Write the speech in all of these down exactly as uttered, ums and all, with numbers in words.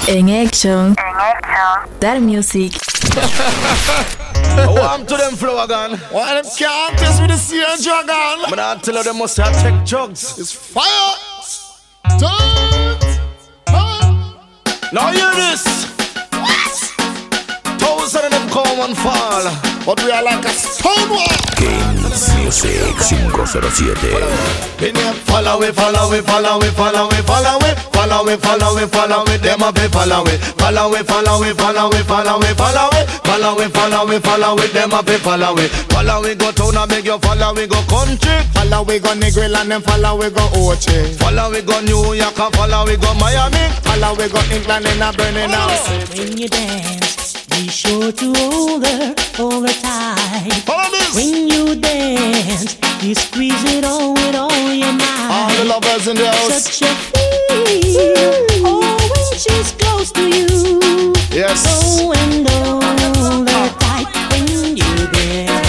En action. That music. Warm to them flow again. Why them can't test with the sea and dragon? But I tell you them must have take drugs. It's fire. Don't. Now hear this. Thousand of them come and fall, but we are like a stone wall. Kings Music five cero siete. Follow it, follow it, follow it, follow it, follow it, follow it, follow it, follow it. Them a be follow it, follow it, follow it, follow it, follow it, follow it, follow it, follow it, follow it. Them a be follow it, follow it. Go town and make you follow it. Go country, follow it. Go Negril and them follow it. Go Ochi, follow it. Go New York and follow it. Go Miami, follow it. Go England and a burning house. When you dance, be sure to hold her, hold her tight. Follow this. When you dance, you squeeze it all with all your might. All the lovers in the house. Such a feel, oh, when she's close to you. Yes. Oh, and hold her tight when you dance.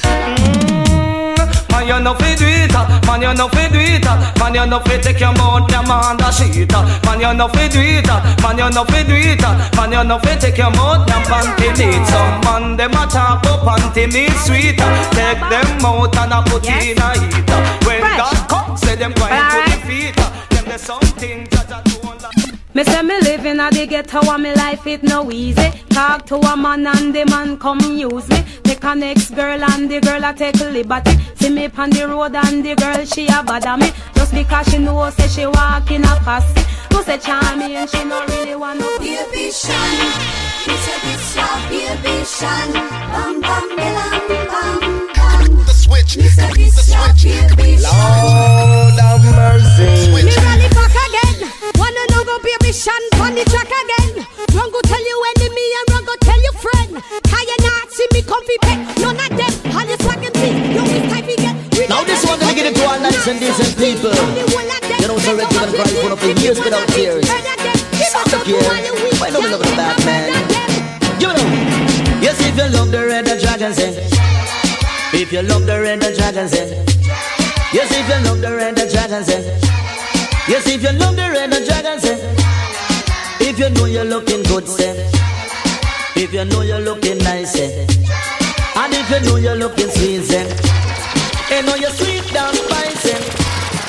Mm, man, you know fi do it, man, you know fi do it, man, you know fi take your mouth, your man da shit. Man, you know fi do it, man, you know fi do it, man, you know fi take your mouth, your panty neat. Some man them a talk up panty meat sweet. Take them out and a put in a heat. When God comes, say them going to the feet. Them there's something that I don't like. Me say me living a the ghetto and me life it no easy. Talk to a man and the man come use me. Take a next girl and the girl a take liberty. See me on the road and the girl she a bother me. Just because she know say she walk in a posse. No say charming and she no really want no baby shan. Me say this ya baby shan. Bam bam bam bam bam. The switch. Me say this ya baby shan. Lord have mercy. Me rally back again. Wanna know go baby shan on the track again. Run go tell you enemy and run go tell your friend. Can you not see me come be pet? None of them. All you swagging me. You is type again. Now this one gonna get it to all nice and decent people. You know so ready to cry for up for years without tears. Stop the care. Why don't we look at that man? You know. Yes, if you love the red dragon say. If you love the red dragon say. Yes, if you love the red dragon say. Yes, if you love the red dragon say. If you know you're looking good say. If you know you're looking nice say. And if you know you're looking sweet say. And know you're sweet down spicy.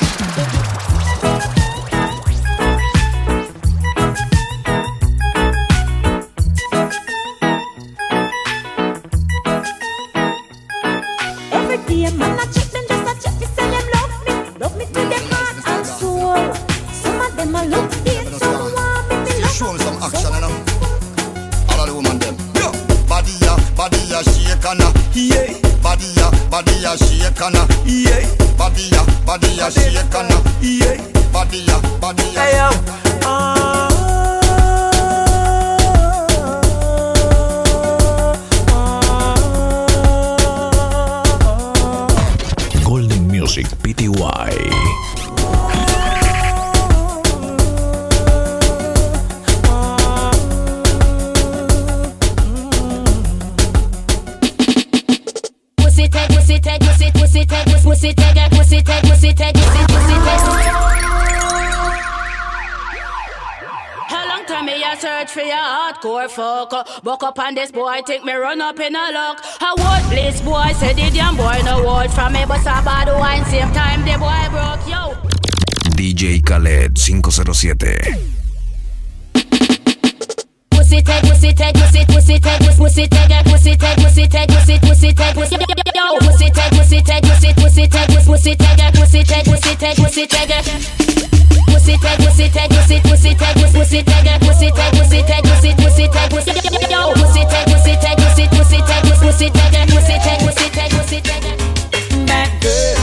Every day, man, I check them just a check. They say them love me, love me to their heart and soul. Some of them a look dead, some want me to love. Show me some action, you know. All of the women them. Yo, body ya, body ya shake and a, yeah. Body ya, body ya shake and a, yeah. Body ya, body ya shake and a, yeah. Body ya, body ya. Hey yo, uh, Golden Music P T Y. Pussy take, pussy take, pussy, pussy take, pussy take, pussy take, pussy take, pussy, pussy take. How long time me a search for your hardcore fuck? Buck up on this boy, think me run up in a lock. A word bliss boy, say the damn boy no word from me, but a bad wine same time the boy broke, yo. D J Khaled five cero siete. Pussy take, pussy take, pussy, pussy take, pussy take, pussy take, pussy take, pussy, pussy take, pussy, yo, pussy take, pussy take, pussy, pussy take, pussy take, pussy take, pussy take, pussy take, pussy take, pussy take, pussy, pussy take, pussy take, pussy take, pussy take, pussy, pussy take, pussy, yo, pussy take, pussy take, pussy, pussy take, pussy take, pussy take, pussy take, pussy take. that girl.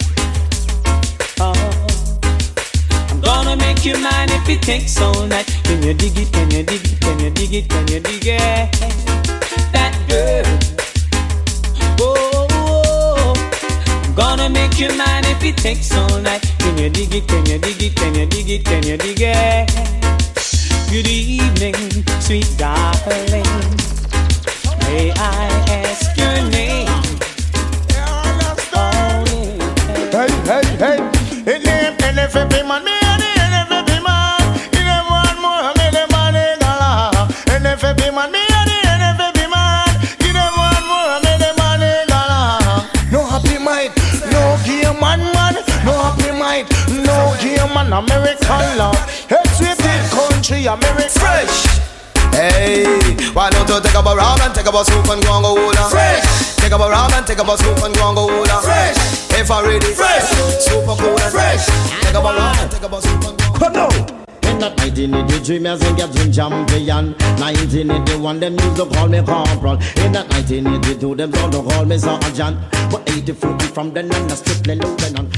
Oh, I'm gonna make you mine if it takes all night. Can you dig it? Can you dig it? Can you dig it? Can you dig it? That girl. Oh, I'm gonna make you mine if it takes all night. Can you dig it? Can you dig it? Can you dig it? Can you dig it? Good evening, sweet darling. May I ask your name? Hey, hey, hey. It name N F F man, me and the N F F man. In them one more, me the money and American love. X-rated country, American fresh. Hey, why don't you take up a rum and take up a soup and go and go hula? Fresh. Take up a rum and take up a soup and go and go hula. Fresh. If I ready, fresh. Super cool and fresh. Take up a rum and take up a soup and go. Oh no. In that nineteen eighty-three, me as in getting champion. nineteen eighty-one, them used to call me corporal. In that nineteen eighty-two, them used to call me sergeant. But eighty-four, from then on, I strictly lieutenant.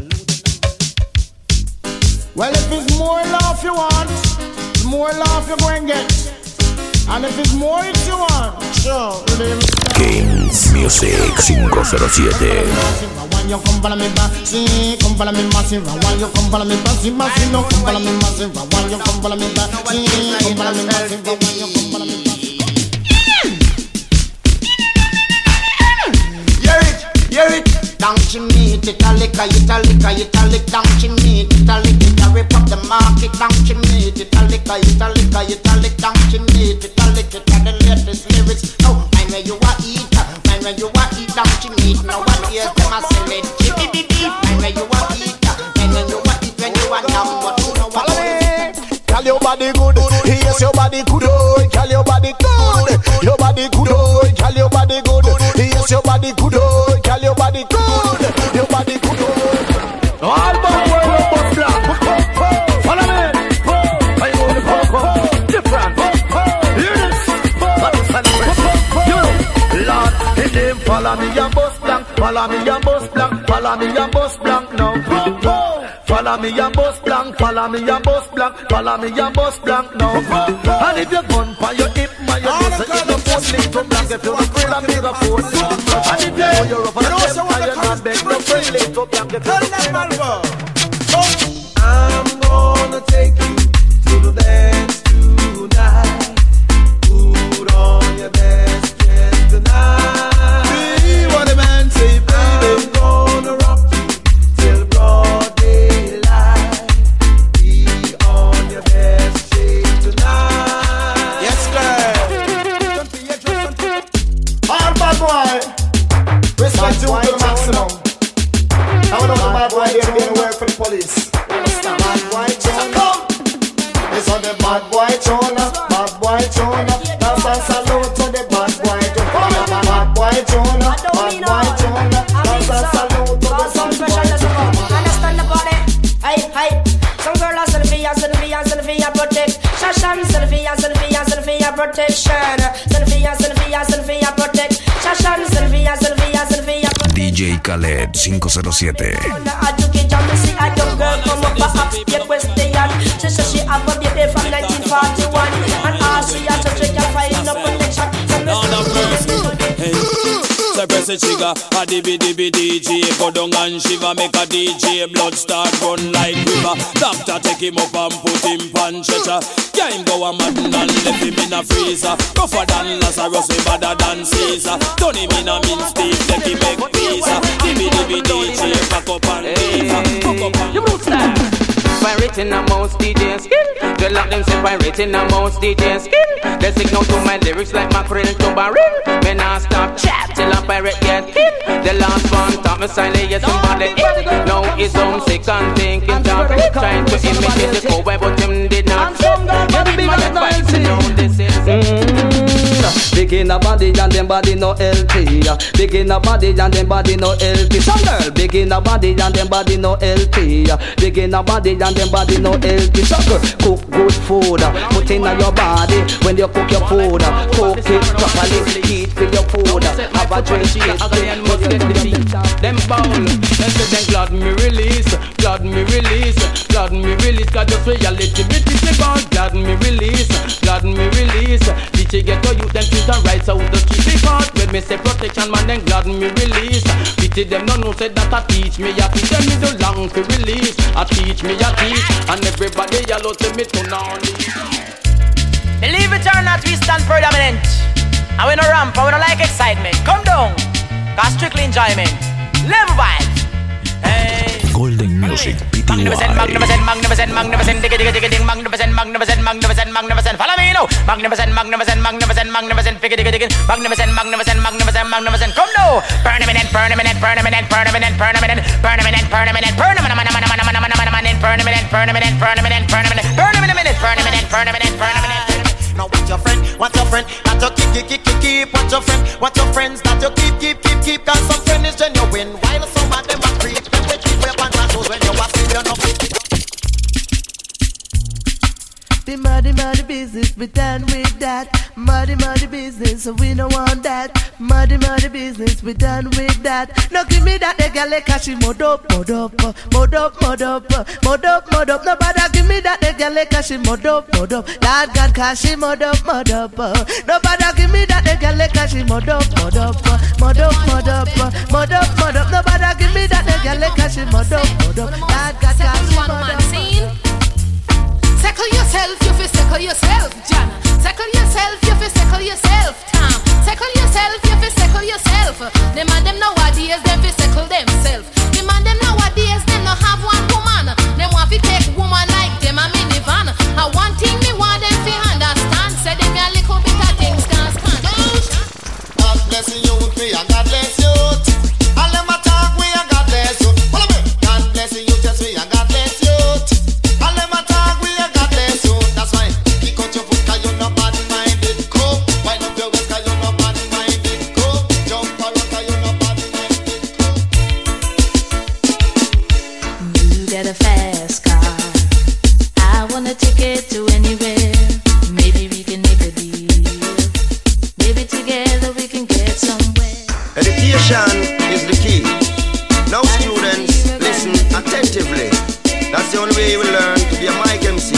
Well, if it's more love you want, more love you go and get. And if it's more if you want, sure. Kings Music five oh seven. When you come follow me back, see, come follow me massive. When you come follow me back, see, massive. No, come follow me massive. When you come follow me back, see, come follow me massive. When you come follow me back. Hear it, hear it. Donkey meat, Italica, Italica, Italic, donkey meat, Italic, Italic, rip up the market, donkey meat, Italica, Italica, Italic, donkey meat, Italic, Italic, the latest lyrics. No, mind where you are eat, mind where you are eat, donkey meat, no one hears them as a lead, chippy beep beep, mind where you are eat, mind where you are eat, when you are numb, but you know what it is. Call your body good, yes your body good, call your body good, your body good, call your body good, yes your body good, call your body good, your body good. All the world was black. Follow me. I go to Coco. Different. Hear this. You Lord, his name follow me and bust blank. Follow me and bust blank. Follow me and bust blank now. Follow me and bust blank. Follow me and bust blank. Follow me and bust blank now. And if you gun for your hip, my your nose, if you post link to blank, if you don't feel a bigger phone. And if you know you're up on the step, and you're not beg, no friend link to blank, if you don't feel a I'm gonna take you to the dance tonight. Put on your best dress tonight. Be what the man say, baby. I'm gonna rock you till broad daylight. Be on your best shape tonight. Yes, girl. All bad boy. Respect you to the maximum. I want to know bad boy here being work for the police. Bad boy Jonah, it's on the bad boy Jonah, bad boy Jonah. That's a salute to the bad boy Jonah, bad boy Jonah, bad boy Jonah. That's a salute to the bad boy Jonah. Understand the body? Hey, hey. Some girl are Sylvia, Sylvia, Sylvia protect. Shashan, Sylvia, Sylvia, Sylvia protection. Sylvia, Sylvia, Sylvia protect. Shashan, Sylvia, Sylvia, Sylvia protect. D J Khaled five oh seven. She said she have a baby from nineteen forty-one, and all she has to drink and find no protection. So press the trigger, a dibby dibby D J. Go down and shiver, make a D J. Blood start run like river. Doctor take him up and put him on stretcher. Yeah, him go a mad and left him in a freezer. Rougher than Lazarus, way better than Caesar. Turn him in a mince steak, take him make pizza. Dibby dibby D J, pack up and leave. Pack up and leave. Pirating a most D J skill. They lock them say pirating a most D J skill. They signal to my lyrics like mackerel to barrel. Me nah stop chat till a pirate get killed. The last one taught me silently yes somebody in. Now he's home sick and thinking job. Trying to imitate the cowboy but him did not. Get big advice to know this is Big in a body and them body no L T. Big in a body and them body no L T. Some girl big in a body and them body no L T. Big in a body and them body no L T. Some girl cook good food, put in your body when you cook your food. Cook it properly, eat for your food. Have a drink, eat it, must get the beat. Them bowl, and say them glad me release, glad me release, glad me release. Cause just reality, bitch is about glad me release, glad me release. Bitch get to you, them treat and rights out the street. Because when me say protection, man, then glad me release. Bitch them no know say that I teach me a teach. Them me so long to release, I teach me a teach. And everybody yellow say me to now. Believe it or not, we stand predominant. And we no ramp, and we no like excitement. Come down, cause strictly enjoyment. Live vibes. Hey. Golden Music P T Y. Magnificent, magnificent, magnificent, magnificent, digga digga digga ding, magnificent, magnificent, magnificent, magnificent. Follow me now. Magnificent, magnificent, magnificent, magnificent, digga digga digga. Magnificent, magnificent, magnificent, magnificent. Come now. Permanent, permanent, permanent, permanent, permanent, permanent, permanent, permanent, permanent, permanent, permanent, permanent, permanent, permanent. and then burn him and then burn him and then burn him and then burn him and then burn him in a minute, burn him and then burn him and then burn him and then. Now what's your friend? What's your friend? That you keep, keep, keep, keep, keep. What's your friend? What's your friends? That you keep, keep, keep, keep. Cause some friend is genuine. While some of them are creep. When they keep your pants and shoes when you are sleep, you're not fit. The muddy, muddy business, we done with that. Muddy, muddy business, so we don't want that. Muddy, muddy business, we done with that. Now give me that, the girl like she mod up, mod up, mod up, mod up, mod up, mod up. Nobody give me that, the girl like she mod up, mod up. Lord God, cause she mod up, mod up. Nobody give me that, the girl like she mod up, mod up, mod up, mod up, mod up, mod up. Nobody give me that, the girl like she mod up, mod up. Lord God, cause she mod up. Settle yourself, you fi settle yourself, John. Settle yourself, you fi settle yourself, Tom. Settle yourself, you fi settle yourself. Them and them nowadays, them fi settle themselves. Them and them nowadays, them no have one woman. Them want fi take woman like them a minivan. And one thing me want them fi understand, say them a little bit of things can't stand. God bless you, me and God bless you. All them a talk, we and God bless you. Follow me. God bless you, just me and God bless you. All them a talk, we and God bless you. That's why kick out your foot 'cause you're not bad-minded. Go, wind up your waist 'cause you're not bad-minded. Go, jump around 'cause you're not bad-minded. You got a fast car. I wanna take it to anywhere. Maybe we can make a deal. Maybe together we can get somewhere. Education is the key. Now students, listen attentively. That's the only way you will learn to be a mic M C.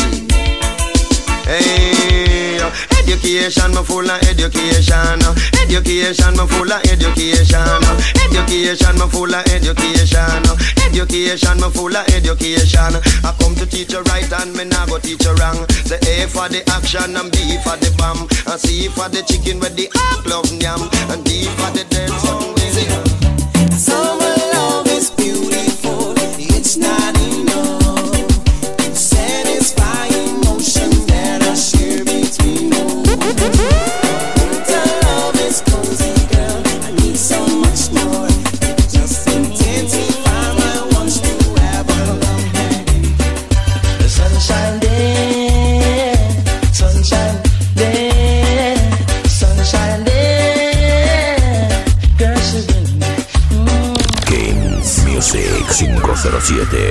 Hey, education, me full of education. Education, me full of education. Education, me full of education. Education, me full of education. I come to teach you right and me nah go teach you wrong. Say A for the action and B for the bomb. And C for the chicken with the hot love yam. And D for the dead song. Summer love is beautiful. It's not enough. Satisfying emotion that I share between us. Winter love is cozy, girl. I need so much more. Just intensify my wants to have a long day. The sunshine day, sunshine day, sunshine day. Girl, she's been Games Music cinco cero siete.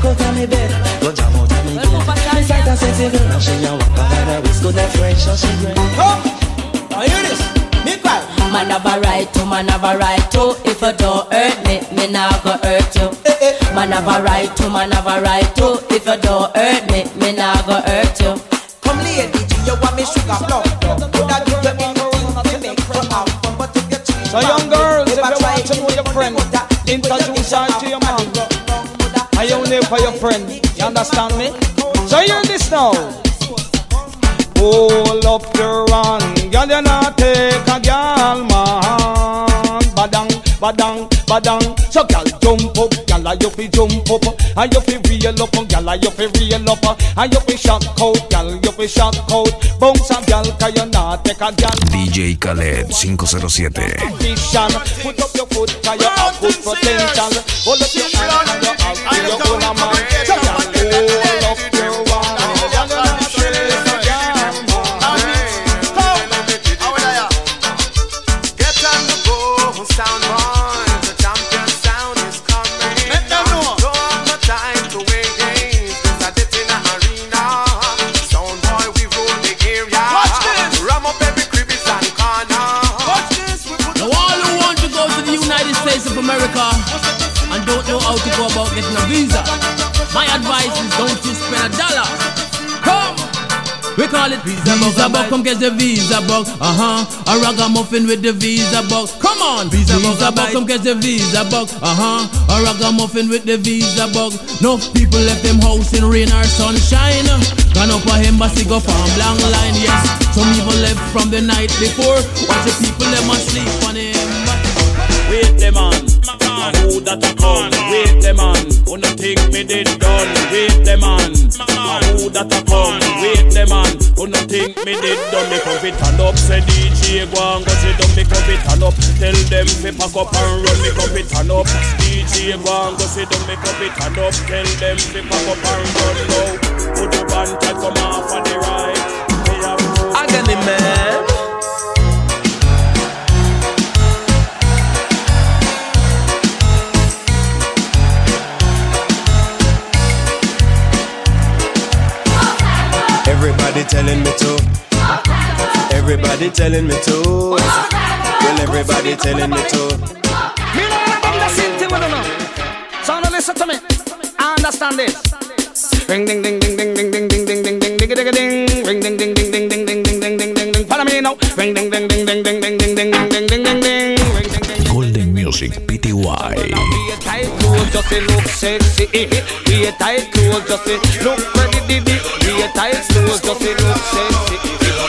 Man have a right to, man have a right to. If you don't hurt me, me not go hurt you. Man have a right to, man have a right to. If you don't hurt me, me not go hurt you. Come lady, you want me sugar plum? Could I give you anything to make you have fun? But if you treat So young girls, if you want to know your friend, introduce her to your man. I only for your friend, you understand me? So hear this now. Hold up your hand, girl, you not take a girl, man. Badang, badang, badang. So girl, jump up, girl, you fi jump up. And you fi reel up, girl, you fi reel up. And you fi shock out, girl, you fi shock out. Bounce a girl, 'cause you not take a girl. D J Khaled cinco cero siete. Put up your foot, 'cause you have good potential. Hold up your hand, and you have to your own man. So girl, hold up your hand, girl, you not take a girl. Sound boy, the champion sound is coming. Let them know. Don't have no time to wait games. This a death in a arena. Sound boy, we rule the area. Watch this. Ram up every crevice and corner. Watch this. We put now all who want to go to the United States of America and don't know how to go about getting a visa, my advice is don't you spend a dollar. Come. We call it Visa Bug, Visa Bug, come get the Visa Bug. Uh-huh, a ragamuffin with the Visa Bug. Come on, Visa Bug, come get the Visa Bug. Uh-huh, a ragamuffin with the Visa Bug. No people left them house in rain or sunshine. Gone up a embassy, go farm long line, yes. Some even left from the night before. Watch the people, them asleep on him. Wait them on, who that a come? Wait them on, wanna take me dead done. Wait them on, who that a come? Wait them on, who no think me did done me come fi turn up. Say D J go and go sit down, me come fi turn up. Tell them fi pack up and run, me come fi turn up. D J go and go sit down, me come fi turn up. Tell them fi pack up and run now. Put your band check come off on the right. Agony man. Everybody telling me to. Everybody telling me to. Well, everybody telling me to. Me know I'm the same thing with you now. So now listen to me. I understand this. Ring ding ding ding ding ding ding ding ding ding ding ding ding ding. Ring ding ding ding ding ding ding ding ding ding ding ding. Follow me now. Ring ding ding ding ding ding ding ding ding ding ding ding ding ding. Ring ding ding. Golden Music P T Y. Be a tight clothes just to look sexy. Be a tight clothes just to look ready. Be a tight clothes just to look sexy.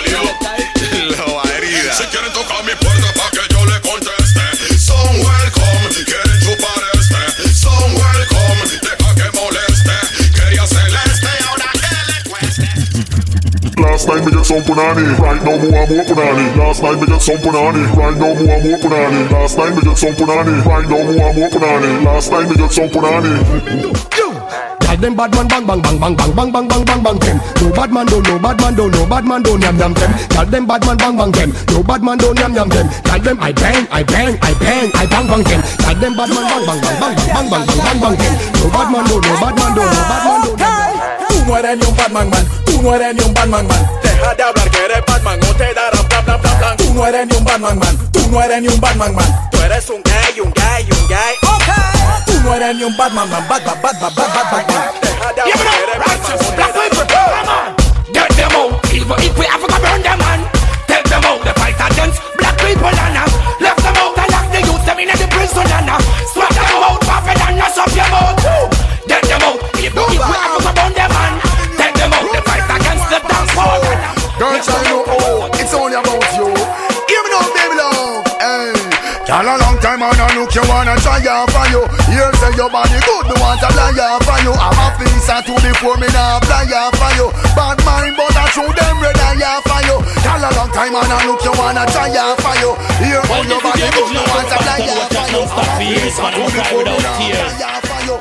Si quieren tocar mi puerta pa' que yo le conteste. Son welcome, quieren chupar este. Son welcome, deja que moleste. Quería celeste, ahora que le cueste. Last night me get some punani, right now more and more punani. Last night me get some punani, right now more and more punani. Last night me get some punani, right now more and more punani. Last night me get some punani. Tell them bad man bang bang bang bang bang bang bang bang bang bang them. No bad man don't, no bad man don't, no bad man don't yam yam them. Tell them bad man bang bang them. No bad man don't yam yam them. Tell them I bang, I bang, I bang, I bang bang them. Tell them bad man bang bang bang bang bang bang bang bang bang them. No bad man don't, no bad man don't, no bad man don't. Tú no eres ni un Batman man, tú no eres ni un Batman man. Deja de hablar que eres Batman, no te darán bla bla bla bla. Tú no eres ni un Batman man, tú no eres ni un Batman man. Tú eres un gay, un gay, un gay. Okay. Tú no eres ni un Batman man, bad bad bad bad bad bad bad man. Deja de hablar que eres Batman, no te darán bla. Get them out, evil if we have to burn them man. Take them out, the fight against black people and now. Left them out, and lock the youth them in the prison and now. Swap them out, puffin' and knock up your mouth. Get them out, evil if we have to burn them man. Take them out, the fight against the dance hall. Girls, I know, oh, it's only about you. Hear me now, baby love, hey. Girl, a long time and I look you wanna try out for you. Here say your body good, me want to fly out for you. I'm a piece or two before me now fly out for you. Bad mind, but I show them red eye out for you. Girl, a long time and I look you wanna try out for you. Here say your body good, me want to fly out for you. I'm a piece or two before me now fly out for you.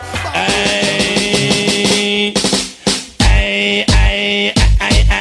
Hey, hey, hey, hey, hey.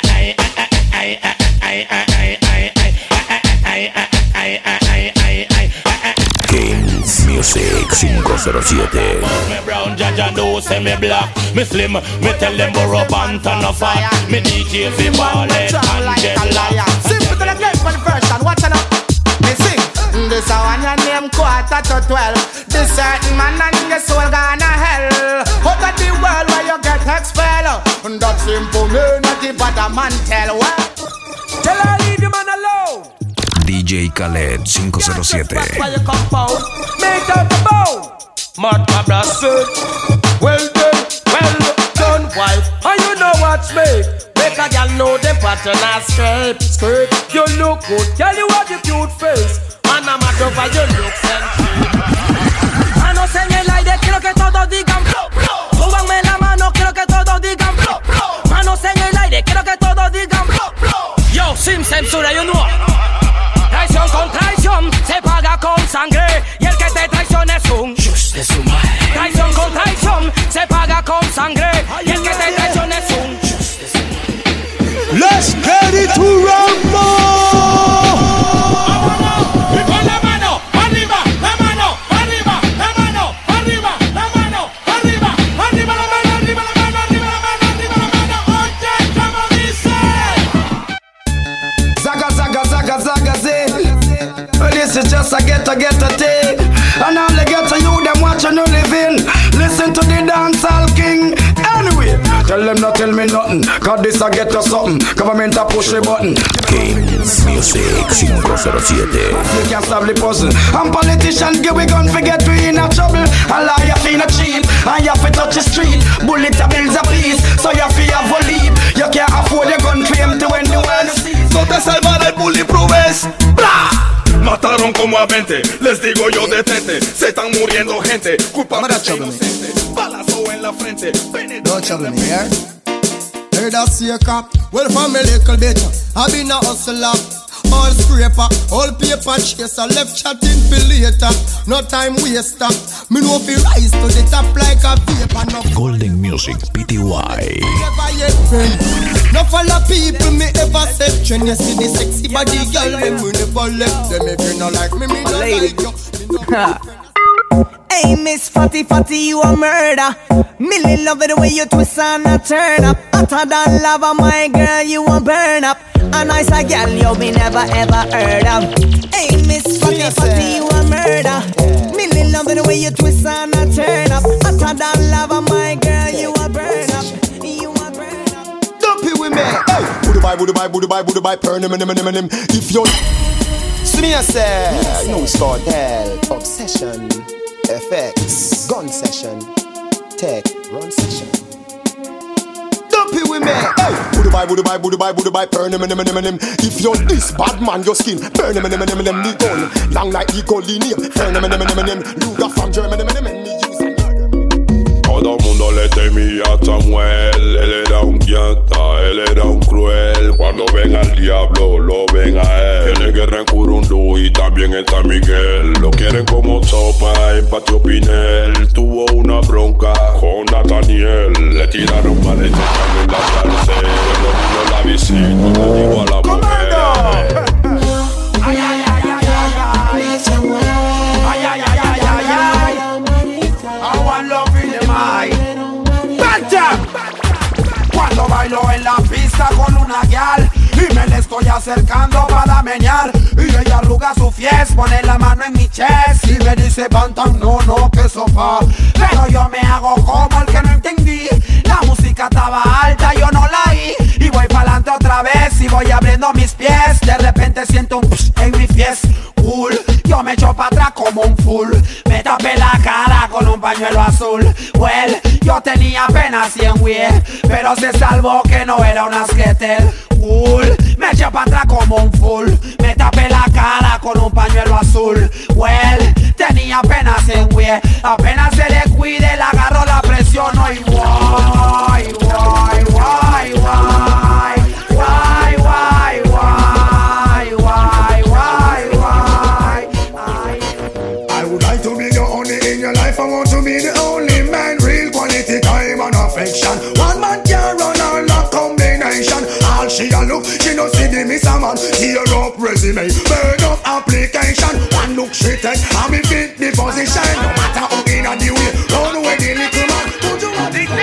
Games Music cinco cero siete. Me brown, Jaja know say me black. Me slim, me tell them borrow pant and no fat. Me D J fi wallet and get locked. Simple to the game for the first time, watch out. Me sing. This a one your name quarter to twelve. This certain man and the soul gonna hell. Out of the world where you get expelled. That simple me not the bad man tell. Well, tell her leave the man alone. D J Khaled cinco cero siete. Where you come out, make out the bow. Mad cabra said, well done, well done, wife. And you know what's me? Make a girl know the pattern and scrape, scrape. You look good, girl, you have the cute face. And I'm mad over your looks and I no sé en el aire, quiero que todos digan súbanme la mano, quiero que todos digan manos en el aire, quiero que todos digan yo, sin censura, you know. Traición con traición se paga con sangre y el que te traiciona es un just de su madre. Traición con traición se paga con sangre y el que te traiciona es un just de su madre. Let's get it to rumble. Con la mano arriba, la mano arriba, la mano arriba, la mano arriba, arriba la mano, arriba la mano, arriba la mano, arriba la mano. Oye, como dice. Zaga, zaga, zaga, zaga, zig. Well, this is just a get a get a thing. And all the get a you them watch and you living. Listen to the dancehall king. Anyway, tell them not tell me nothing. Cause this a get us something. Government a push the button. Games Music cinco cero siete. You can't stop the puzzle. And politicians give we gun forget we in a trouble. A liar fi no cheat. And you fi touch the street. Bullet a bills a please. So you fi have a lead. You can't afford your gun claim to when the world sees. No te salvará el bulletproof vest. Mataron como a veinte, les digo yo detente. Se están muriendo gente, culpable de inocente. Balazo en la frente, Don't trouble me, yeah? heard a seeker. Well, from a little bit, I been a hustler. All scraper, all paper chaser. Left chatting for later. No time waster. Me know fi rise to the top like a vapor. No Golden Music P T Y. never yet friend. No follow people me ever said. When you see the sexy body girl, them we never left them. If you no like me, me no like you. Me no Hey, Miss Fatty Fatty, you a murder. Millie love it the way you twist and a turn up. Hotter than lava, my girl, you a burn up. A nice a girl you me never ever heard of. Hey, Miss Fatty Fatty, you a murder. Millie love it the way you twist and a turn up. Hotter than lava, my girl, you a burn up. You a burn up. Dumpy with me. Hey, booty bye, booty bye, booty bye, booty bye, burn him, him, him, him. If you see me, I say, you know it's called hell, obsession. F X, gun session, tech, run session. Dumpy with me. Hey, booty bye, booty bye, booty bye, booty bye, burn him, him, him, him, him. If you're this bad man, your skin, burn him, him, him, him, him, the gun, long like the colinium, burn him, him, him, him, him, Luger from Germany, him, him, him, me use it. Todo mundo le temía a Samuel, él era un llanta, él era un cruel. Cuando ven al diablo, lo ven a él. Tiene guerra en Curundú y también en San Miguel. Lo quieren como sopa en Patio Pinel. Tuvo una bronca con Nathaniel. Le tiraron maletas en la cárcel. Cuando vino la visita, le digo a la mujer. Ay, ay, ay, ay, ay, ay. Ay, ay, ay, ay, ay, ay. I want love in the mind. ¡Vete! Cuando bailo en la pista con una gal y me le estoy acercando para meñar, y ella arruga su fies, pone la mano en mi chest y me dice bantam, no, no, que sopa. Pero yo me hago como el que no entendí. La música estaba alta, yo no la oí. Y voy pa'lante otra vez y voy abriendo mis pies. De repente siento un psh en mi fies. Cool, yo me echo para atrás como un full. Me tapé la cara con un pañuelo azul. Well, yo tenía apenas cien wies, pero se salvó que no era un asquetel. Cool, me eché para atrás como un full. Me tapé la cara con un pañuelo azul. Well, tenía apenas cien wies. Apenas se le cuide, le agarró la presión. Y guay, guay, guay, guay. Guay, guay, guay, guay, guay, guay. I would like to be the only in your life. I want to be the only man. Real quality time and affection. One man can run all that combination. All she a look, she no see the miss a man. Tear up resume, burn up application. One look she take, and me fit the position. No matter how in a the way, run away the little man. Put you on the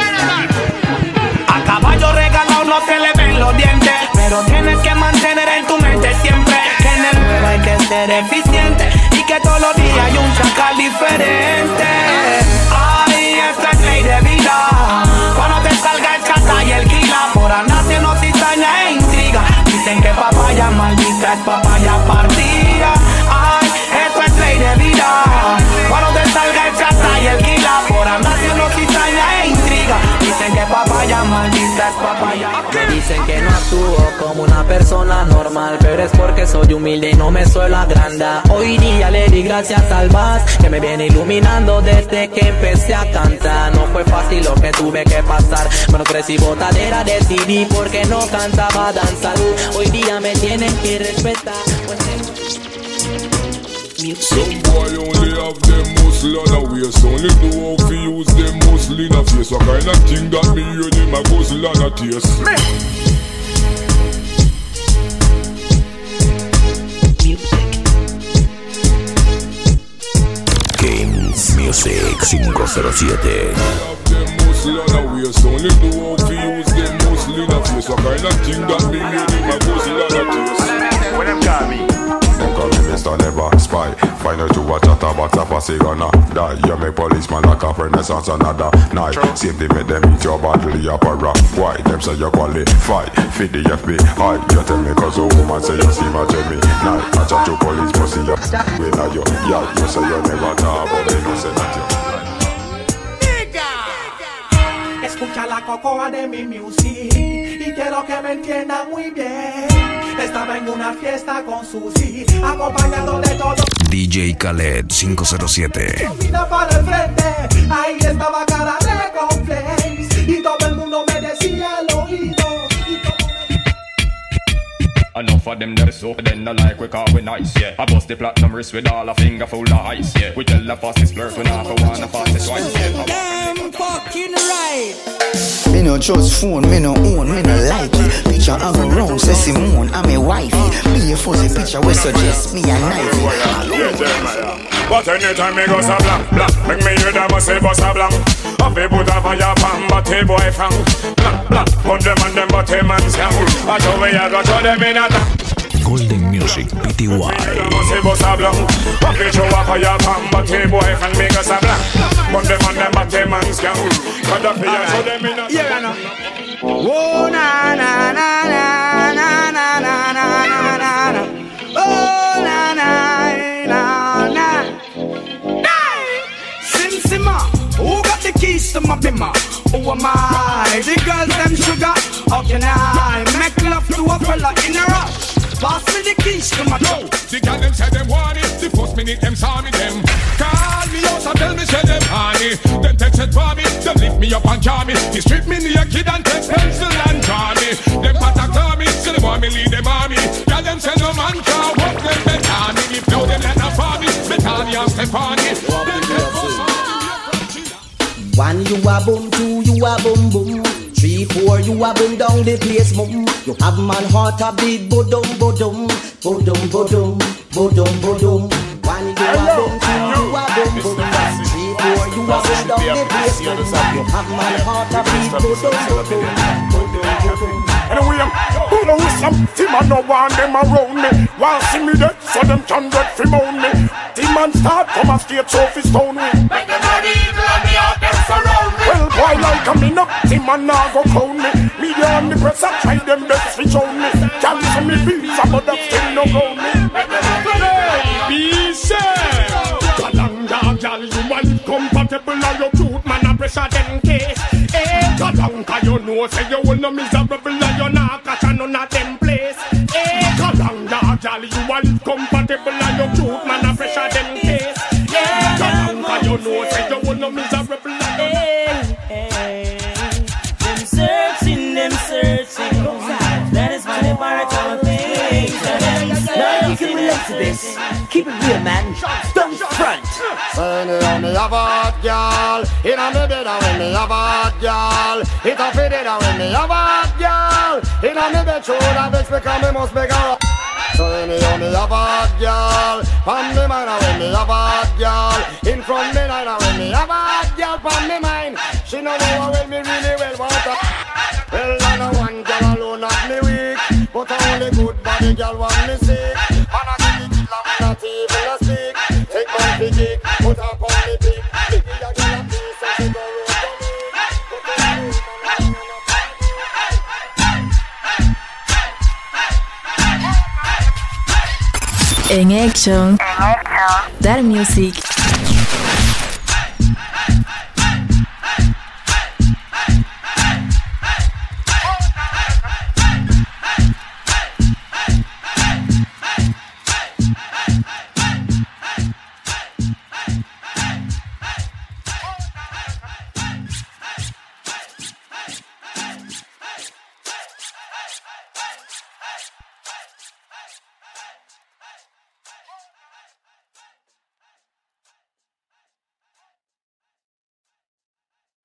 A caballo regalado no se le ven los dientes, pero tienes que mantener en tu mente siempre que en el juego hay que ser eficiente y que todos los días hay un chacal diferente. Ay, esta es ley de vida. Cuando te salga el chata y el kila, por andar haciendo cizaña e intriga. Dicen que papaya maldita es papaya partida. Ay, esto es ley de vida. Cuando te salga el chata y el kila, por andar haciendo cizaña e intriga. Dicen que papaya maldita es papaya. Me dicen que no actúo como una persona normal, pero es porque soy humilde y no me suelo agrandar. Hoy día le di gracias al Vaz, que me viene iluminando desde que empecé a cantar. No fue fácil lo que tuve que pasar, bueno, crecí botadera, decidí porque no cantaba danzar. Hoy día me tienen que respetar. Some boy only have them muscle on a waist. Only know how to use them muscle in a face. A kind of thing that me hear them a guzzle on a taste. Games Music cinco cero siete. Have them muscle on a waist. Only know how to use them muscle in a face. A kind of thing that me hear them a guzzle on a taste. When them call me, them call me Mister Never Spy. Find out to watch a tabak a pussy gonna die. You make policeman like a renaissance another night. Same thing make them eat your bottle, your para. Why? Them say you qualify. Feed the F B I. You tell me cause a woman say you see my Jimmy. Night. I chat to police pussy you. When are you? Yeah, you say you never talk but they don't say that you. Escucha la cocoa de mi music y quiero que me entiendan muy bien. Estaba en una fiesta con Susi, acompañado de todo. D J Khaled cinco cero siete. Mira para el frente, ahí estaba cara de complex y todo el mundo me decía al oído. Enough of them that so then no like we call we nice, yeah. I bust the platinum wrist with all a finger full of ice, yeah. We tell the fastest flirt we not for one, the fastest twice, yeah. Damn fucking right. Me no trust phone, me no own, me no like it. Picture of a round, say Simone, I'm a wifey. Me a fuzzy picture, we suggest me a knifey. But anytime me go so blank, blank, make me hear them say bust a blank. Up a put a fire pan, but a boy frank. Blank, blank, put them and them but a man scam. I show me I go show them in a tank. Golden Music P T Y. Say bust a blank. Up a show a fire pan, but a boy frank make us a blank. Put them and them but a man scam. Cut up here, show them in a tank. Oh na na na na na na na na na na. Oh na na na na. Sim Simma, who got the keys to my bimmer? Who am I? The girls them sugar. How can I make love to a fella in a rush? Pass me the keys to my door. The girl them say them want it. The first minute them saw me them call me out and tell me say them honey. Them text it for me. Them lift me up and jar me. They strip me naked and take pencil and draw me. Them attack on me. So they want me lead them army. Girl them say no man can walk them better me. If now them let them for me. Betani and Stefani. One you a boom, two you a boom boom, three four you a boom down the place boom. You have man heart a beat bodum bodum, bodum bodum, bodum bodum. One you a boom, two you a boom boom, three four you a boom down the place boom. You have man heart a beat bodum bodum, bodum bodum. Anyway, I'm pulling with some team and no one them around me. While see me dead, so them can get free on me. Team and start from a straight surface stone me. Make the body evil and the heart them surround me. Well, boy, like a me no, team and now go clown me. Media and the press I try them best to show me. Cancel me beats, but that still no ground me. Make the body be safe. Kalanga, gal, you want compatible and your truth, man, I pressure them case. Eh, Kalanga, you know, say you will no miserable and you're not catch none of them place. Eh, Kalanga, gal, you want compatible and your truth, man, I pressure them case. Eh, Kalanga, you know, say you will no miserable and you're not. Them searching, them searching. That is why they borrow all things. Now you can relate to this. Keep it real, man. Don't front. When me have a hot girl, in a me bed when me have a hot girl, it a fit it when me have a hot girl, in a me bed shoulder bitch because me must make her. So when me have me have a hot girl, from me mind when me have a hot girl, in front me night when me have a hot girl from me mind. She know know when me really well want her. Well, I know one girl alone not me weak, but only good body girl want me sick. Man I give it love not even a stick. Take my big put up on the big, biggie a girl a piece of she go road En Action, That Music.